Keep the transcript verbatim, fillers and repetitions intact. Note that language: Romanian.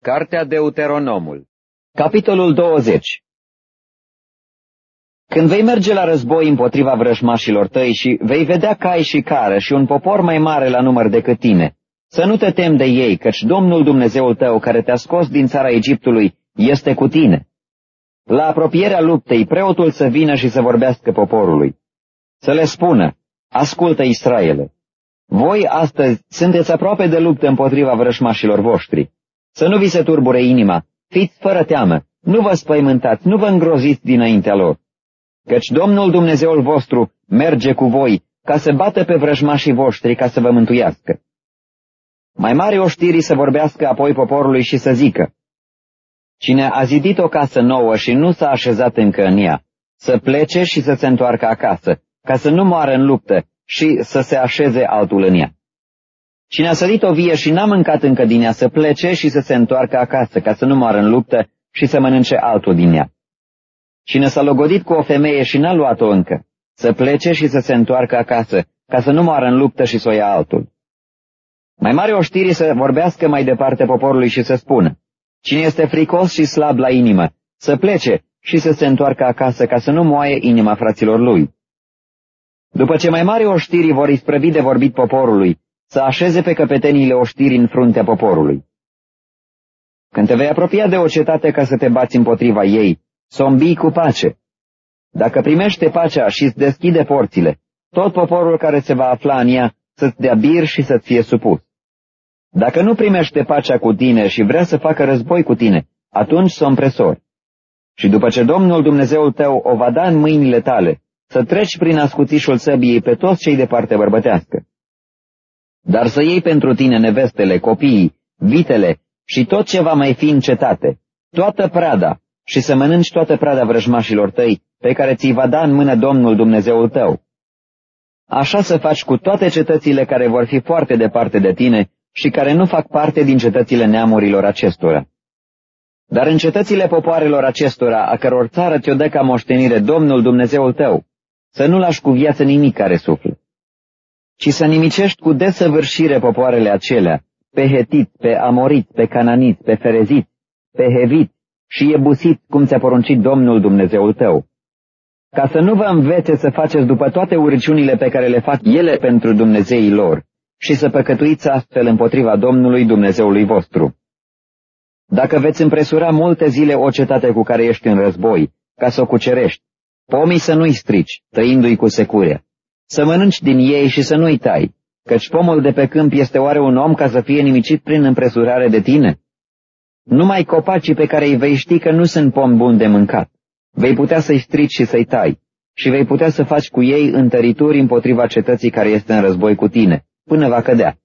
Cartea Deuteronomul, capitolul douăzeci. Când vei merge la război împotriva vrăjmașilor tăi și vei vedea cai și cară și un popor mai mare la număr decât tine, să nu te temi de ei, căci Domnul Dumnezeul tău, care te-a scos din țara Egiptului, este cu tine. La apropierea luptei, preotul să vină și să vorbească poporului. Să le spună: ascultă, Israele, voi astăzi sunteți aproape de luptă împotriva vrăjmașilor voștri. Să nu vi se turbure inima, fiți fără teamă, nu vă spăimântați, nu vă îngroziți dinaintea lor. Căci Domnul Dumnezeul vostru merge cu voi, ca să bată pe vrăjmașii voștri, ca să vă mântuiască. Mai mari oștirii să vorbească apoi poporului și să zică: cine a zidit o casă nouă și nu s-a așezat încă în ea, să plece și să se întoarcă acasă, ca să nu moară în luptă și să se așeze altul în ea. Cine a sărit o vie și n-a mâncat încă din ea, să plece și să se întoarcă acasă, ca să nu moară în luptă și să mănânce altul din ea. Cine s-a logodit cu o femeie și n-a luat-o încă, să plece și să se întoarcă acasă, ca să nu moară în luptă și să o ia altul. Mai mari oștirii să vorbească mai departe poporului și să spună: cine este fricos și slab la inimă, să plece și să se întoarcă acasă, ca să nu moaie inima fraților lui. După ce mai mari oștirii vor isprăvi de vorbit poporului, să așeze pe căpeteniile oștirii în fruntea poporului. Când te vei apropia de o cetate ca să te bați împotriva ei, să o îmbii cu pace. Dacă primește pacea și îți deschide porțile, tot poporul care se va afla în ea să-ți dea bir și să-ți fie supus. Dacă nu primește pacea cu tine și vrea să facă război cu tine, atunci să o împresori. Și după ce Domnul Dumnezeul tău o va da în mâinile tale, să treci prin ascuțișul săbiei pe toți cei de parte bărbătească. Dar să iei pentru tine nevestele, copiii, vitele și tot ce va mai fi în cetate, toată prada, și să mănânci toată prada vrăjmașilor tăi, pe care ți-i va da în mână Domnul Dumnezeul tău. Așa să faci cu toate cetățile care vor fi foarte departe de tine și care nu fac parte din cetățile neamurilor acestora. Dar în cetățile popoarelor acestora, a căror țară ți-o dă ca moștenire Domnul Dumnezeul tău, să nu lași cu viață nimic care suflă, ci să nimicești cu desăvârșire popoarele acelea, pe hetit, pe amorit, pe cananit, pe ferezit, pe hevit și iebusit, cum ți-a poruncit Domnul Dumnezeul tău, ca să nu vă învețe să faceți după toate urăciunile pe care le fac ele pentru Dumnezeii lor și să păcătuiți astfel împotriva Domnului Dumnezeului vostru. Dacă veți împresura multe zile o cetate cu care ești în război, ca să o cucerești, pomii să nu-i strici, tăindu-i cu securea, să mănânci din ei și să nu-i tai, căci pomul de pe câmp este oare un om ca să fie nimicit prin împresurare de tine? Numai copacii pe care îi vei ști că nu sunt pom buni de mâncat, vei putea să-i strici și să-i tai, și vei putea să faci cu ei întărituri împotriva cetății care este în război cu tine, până va cădea.